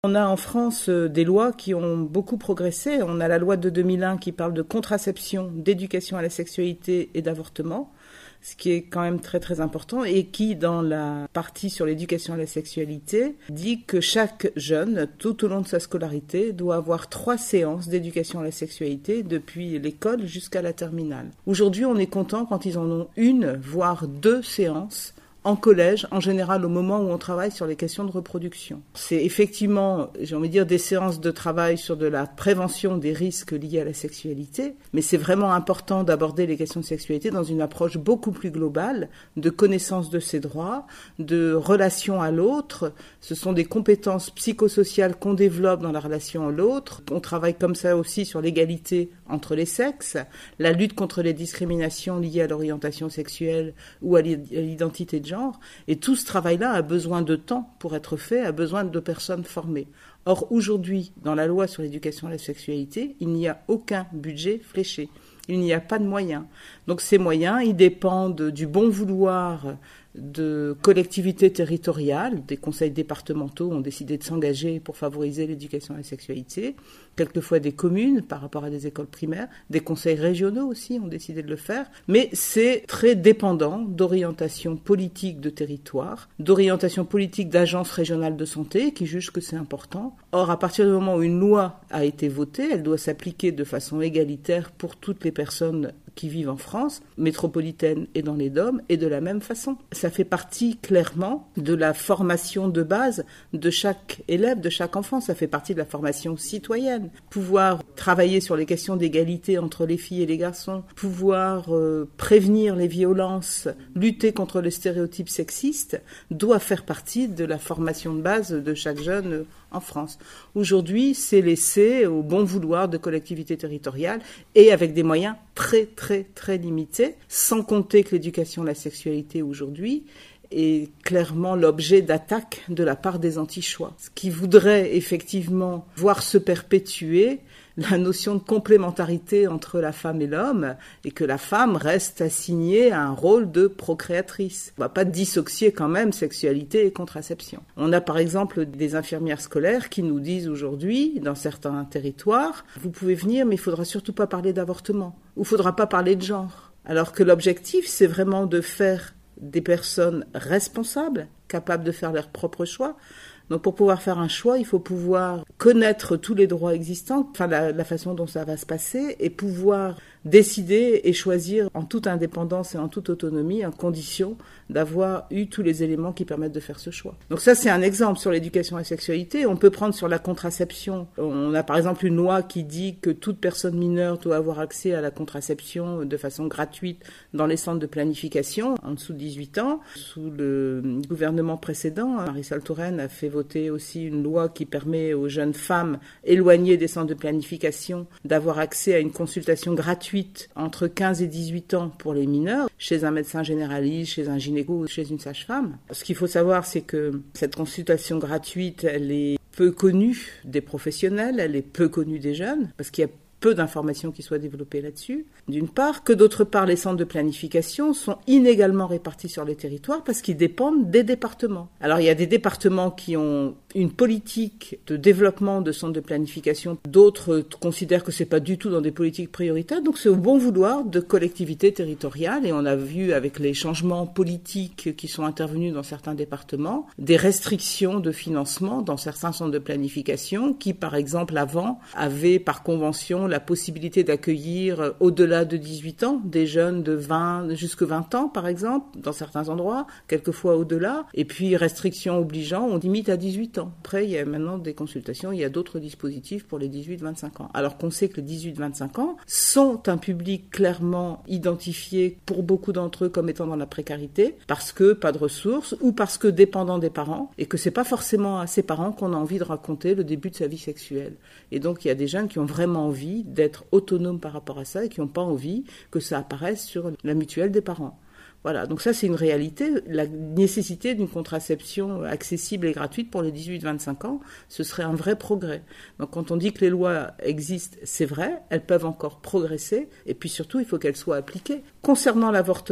On a en France des lois qui ont beaucoup progressé. On a la loi de 2001 qui parle de contraception, d'éducation à la sexualité et d'avortement, ce qui est quand même très très important, et qui, dans la partie sur l'éducation à la sexualité, dit que chaque jeune, tout au long de sa scolarité, doit avoir 3 séances d'éducation à la sexualité depuis l'école jusqu'à la terminale. Aujourd'hui, on est content quand ils en ont 1, voire 2 séances en collège, en général au moment où on travaille sur les questions de reproduction. C'est effectivement, j'ai envie de dire, des séances de travail sur de la prévention des risques liés à la sexualité, mais c'est vraiment important d'aborder les questions de sexualité dans une approche beaucoup plus globale, de connaissance de ses droits, de relation à l'autre. Ce sont des compétences psychosociales qu'on développe dans la relation à l'autre. On travaille comme ça aussi sur l'égalité entre les sexes, la lutte contre les discriminations liées à l'orientation sexuelle ou à l'identité de genre. Et tout ce travail-là a besoin de temps pour être fait, a besoin de personnes formées. Or, aujourd'hui, dans la loi sur l'éducation à la sexualité, il n'y a aucun budget fléché. Il n'y a pas de moyens. Donc ces moyens, ils dépendent du bon vouloir de collectivités territoriales. Des conseils départementaux ont décidé de s'engager pour favoriser l'éducation à la sexualité. Quelquefois des communes par rapport à des écoles primaires. Des conseils régionaux aussi ont décidé de le faire. Mais c'est très dépendant d'orientation politique de territoire, d'orientation politique d'agences régionales de santé qui jugent que c'est important. Or, à partir du moment où une loi a été votée, elle doit s'appliquer de façon égalitaire pour toutes les personnes qui vivent en France, métropolitaine et dans les DOM, et de la même façon. Ça fait partie clairement de la formation de base de chaque élève, de chaque enfant. Ça fait partie de la formation citoyenne. Pouvoir travailler sur les questions d'égalité entre les filles et les garçons, pouvoir prévenir les violences, lutter contre les stéréotypes sexistes, doit faire partie de la formation de base de chaque jeune en France. Aujourd'hui, c'est laissé au bon vouloir de collectivités territoriales et avec des moyens très, très, très limités, sans compter que l'éducation à la sexualité aujourd'hui est clairement l'objet d'attaques de la part des anti-choix, ce qui voudrait effectivement voir se perpétuer la notion de complémentarité entre la femme et l'homme, et que la femme reste assignée à un rôle de procréatrice. On ne va pas dissocier quand même sexualité et contraception. On a par exemple des infirmières scolaires qui nous disent aujourd'hui, dans certains territoires, vous pouvez venir mais il ne faudra surtout pas parler d'avortement, ou il ne faudra pas parler de genre. Alors que l'objectif, c'est vraiment de faire des personnes responsables, capables de faire leurs propres choix. Donc pour pouvoir faire un choix, il faut pouvoir connaître tous les droits existants, enfin la façon dont ça va se passer, et pouvoir décider et choisir en toute indépendance et en toute autonomie, en condition d'avoir eu tous les éléments qui permettent de faire ce choix. Donc ça, c'est un exemple sur l'éducation à la sexualité. On peut prendre sur la contraception. On a par exemple une loi qui dit que toute personne mineure doit avoir accès à la contraception de façon gratuite dans les centres de planification en dessous de 18 ans. Sous le gouvernement précédent, Marisol Touraine a fait voter aussi une loi qui permet aux jeunes femmes éloignées des centres de planification d'avoir accès à une consultation gratuite entre 15 et 18 ans pour les mineurs, chez un médecin généraliste, chez un gynéco ou chez une sage-femme. Ce qu'il faut savoir, c'est que cette consultation gratuite, elle est peu connue des professionnels, elle est peu connue des jeunes, parce qu'il y a peu d'informations qui soient développées là-dessus, d'une part, que d'autre part, les centres de planification sont inégalement répartis sur les territoires parce qu'ils dépendent des départements. Alors, il y a des départements qui ont une politique de développement de centres de planification, d'autres considèrent que c'est pas du tout dans des politiques prioritaires, donc c'est au bon vouloir de collectivités territoriales, et on a vu avec les changements politiques qui sont intervenus dans certains départements, des restrictions de financement dans certains centres de planification qui, par exemple, avant, avaient par convention la possibilité d'accueillir au-delà de 18 ans des jeunes de 20 jusqu'à 20 ans, par exemple, dans certains endroits, quelquefois au-delà, et puis restrictions obligeant, on limite à 18 ans. Après, il y a maintenant des consultations, il y a d'autres dispositifs pour les 18-25 ans. Alors qu'on sait que les 18-25 ans sont un public clairement identifié pour beaucoup d'entre eux comme étant dans la précarité, parce que pas de ressources, ou parce que dépendant des parents, et que c'est pas forcément à ses parents qu'on a envie de raconter le début de sa vie sexuelle. Et donc, il y a des jeunes qui ont vraiment envie d'être autonomes par rapport à ça et qui n'ont pas envie que ça apparaisse sur la mutuelle des parents. Voilà, donc ça c'est une réalité. La nécessité d'une contraception accessible et gratuite pour les 18-25 ans, ce serait un vrai progrès. Donc quand on dit que les lois existent, c'est vrai, elles peuvent encore progresser, et puis surtout il faut qu'elles soient appliquées. Concernant l'avortement,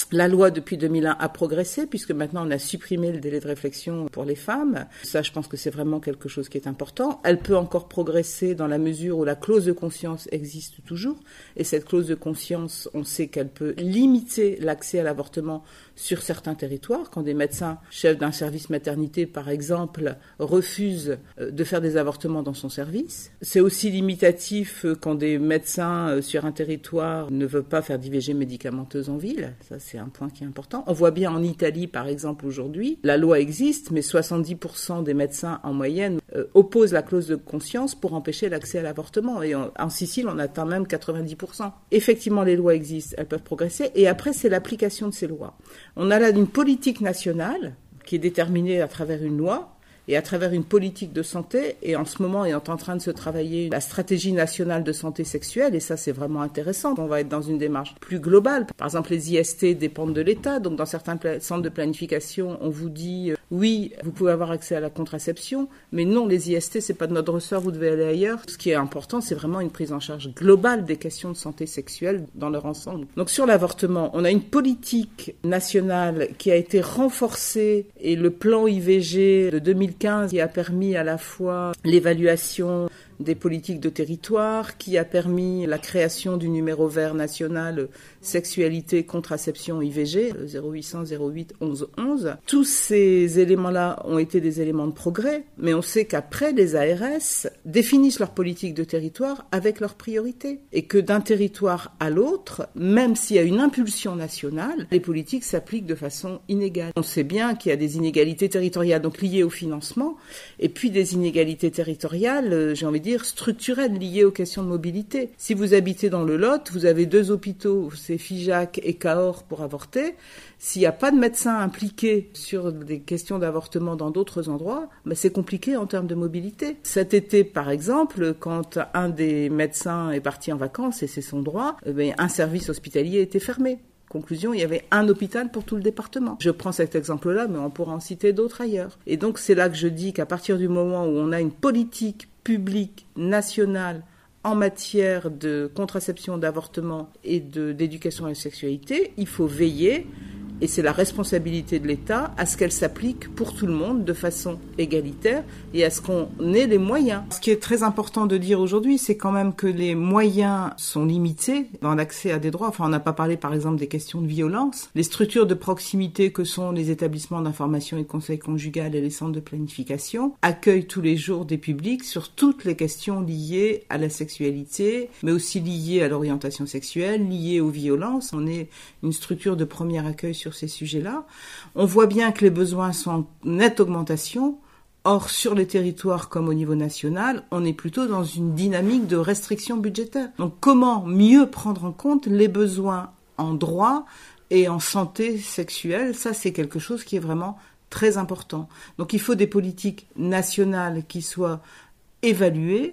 La loi depuis 2001 a progressé puisque maintenant on a supprimé le délai de réflexion pour les femmes. Ça, je pense que c'est vraiment quelque chose qui est important. Elle peut encore progresser dans la mesure où la clause de conscience existe toujours. Et cette clause de conscience, on sait qu'elle peut limiter l'accès à l'avortement sur certains territoires. Quand des médecins, chefs d'un service maternité par exemple, refusent de faire des avortements dans son service. C'est aussi limitatif quand des médecins sur un territoire ne veulent pas faire d'IVG médicamenteuse en ville. Ça, c'est un point qui est important. On voit bien en Italie, par exemple, aujourd'hui, la loi existe, mais 70% des médecins, en moyenne, opposent la clause de conscience pour empêcher l'accès à l'avortement. Et en Sicile, on atteint même 90%. Effectivement, les lois existent, elles peuvent progresser. Et après, c'est l'application de ces lois. On a là une politique nationale qui est déterminée à travers une loi, et à travers une politique de santé, et en ce moment est en train de se travailler la stratégie nationale de santé sexuelle, et ça c'est vraiment intéressant. On va être dans une démarche plus globale. Par exemple, les IST dépendent de l'État, donc dans certains centres de planification, on vous dit oui, vous pouvez avoir accès à la contraception, mais non, les IST c'est pas de notre ressort, vous devez aller ailleurs. Ce qui est important, c'est vraiment une prise en charge globale des questions de santé sexuelle dans leur ensemble. Donc sur l'avortement, on a une politique nationale qui a été renforcée, et le plan IVG de 2015 qui a permis à la fois l'évaluation des politiques de territoire, qui a permis la création du numéro vert national sexualité, contraception, IVG, 0800 08 11 11. Tous ces éléments-là ont été des éléments de progrès, mais on sait qu'après, les ARS définissent leur politique de territoire avec leurs priorités, et que d'un territoire à l'autre, même s'il y a une impulsion nationale, les politiques s'appliquent de façon inégale. On sait bien qu'il y a des inégalités territoriales, donc liées au financement, et puis des inégalités territoriales, j'ai envie de dire, structurelles, liées aux questions de mobilité. Si vous habitez dans le Lot, vous avez 2 hôpitaux, c'est Figeac et Cahors pour avorter. S'il n'y a pas de médecins impliqués sur des questions d'avortement dans d'autres endroits, c'est compliqué en termes de mobilité. Cet été, par exemple, quand un des médecins est parti en vacances, et c'est son droit, un service hospitalier était fermé. Conclusion, il y avait un hôpital pour tout le département. Je prends cet exemple-là, mais on pourra en citer d'autres ailleurs. Et donc, c'est là que je dis qu'à partir du moment où on a une politique publique nationale en matière de contraception, d'avortement et d'éducation à la sexualité, il faut veiller, et c'est la responsabilité de l'État, à ce qu'elle s'applique pour tout le monde de façon égalitaire et à ce qu'on ait les moyens. Ce qui est très important de dire aujourd'hui, c'est quand même que les moyens sont limités dans l'accès à des droits. Enfin, on n'a pas parlé par exemple des questions de violence. Les structures de proximité que sont les établissements d'information et de conseil conjugal et les centres de planification accueillent tous les jours des publics sur toutes les questions liées à la sexualité, mais aussi liées à l'orientation sexuelle, liées aux violences. On est une structure de premier accueil sur ces sujets-là. On voit bien que les besoins sont en nette augmentation. Or, sur les territoires comme au niveau national, on est plutôt dans une dynamique de restriction budgétaire. Donc, comment mieux prendre en compte les besoins en droit et en santé sexuelle? Ça, c'est quelque chose qui est vraiment très important. Donc, il faut des politiques nationales qui soient évaluées,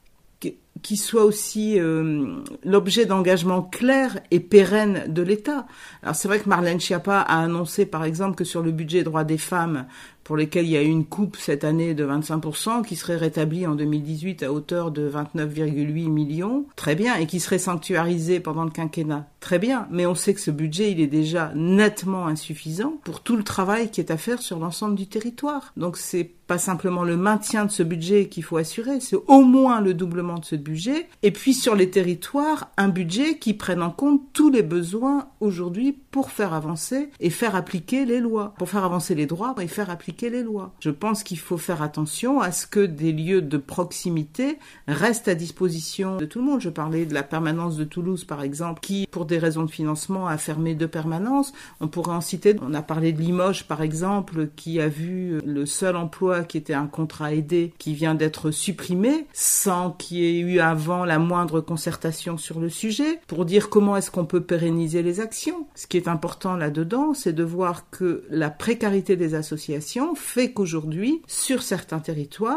qui soit aussi l'objet d'engagements clairs et pérennes de l'État. Alors c'est vrai que Marlène Schiappa a annoncé par exemple que sur le budget droits des femmes, pour lesquels il y a eu une coupe cette année de 25%, qui serait rétablie en 2018 à hauteur de 29,8 millions, très bien, et qui serait sanctuarisé pendant le quinquennat, très bien, mais on sait que ce budget, il est déjà nettement insuffisant pour tout le travail qui est à faire sur l'ensemble du territoire. Donc c'est pas simplement le maintien de ce budget qu'il faut assurer, c'est au moins le doublement de ce budget, et puis sur les territoires, un budget qui prenne en compte tous les besoins aujourd'hui pour faire avancer et faire appliquer les lois, pour faire avancer les droits et faire appliquer les lois. Je pense qu'il faut faire attention à ce que des lieux de proximité restent à disposition de tout le monde. Je parlais de la permanence de Toulouse, par exemple, qui, pour des raisons de financement, a fermé 2 permanences. On pourrait en citer, on a parlé de Limoges, par exemple, qui a vu le seul emploi qui était un contrat aidé qui vient d'être supprimé, sans qu'il y ait eu avant la moindre concertation sur le sujet, pour dire comment est-ce qu'on peut pérenniser les actions. Ce qui est important là-dedans, c'est de voir que la précarité des associations fait qu'aujourd'hui, sur certains territoires,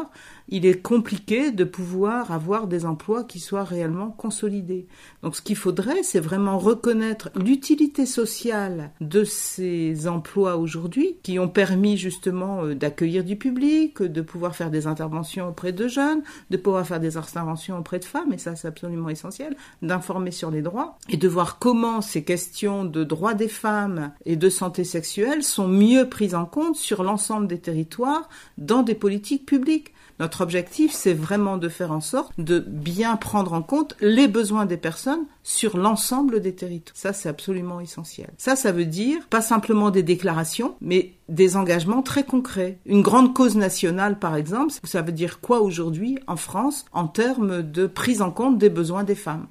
il est compliqué de pouvoir avoir des emplois qui soient réellement consolidés. Donc ce qu'il faudrait, c'est vraiment reconnaître l'utilité sociale de ces emplois aujourd'hui, qui ont permis justement d'accueillir du public, de pouvoir faire des interventions auprès de jeunes, de pouvoir faire des interventions auprès de femmes, et ça c'est absolument essentiel, d'informer sur les droits, et de voir comment ces questions de droits des femmes et de santé sexuelle sont mieux prises en compte sur l'ensemble des territoires dans des politiques publiques. Notre objectif, c'est vraiment de faire en sorte de bien prendre en compte les besoins des personnes sur l'ensemble des territoires. Ça, c'est absolument essentiel. Ça veut dire pas simplement des déclarations, mais des engagements très concrets. Une grande cause nationale, par exemple, ça veut dire quoi aujourd'hui en France en termes de prise en compte des besoins des femmes ?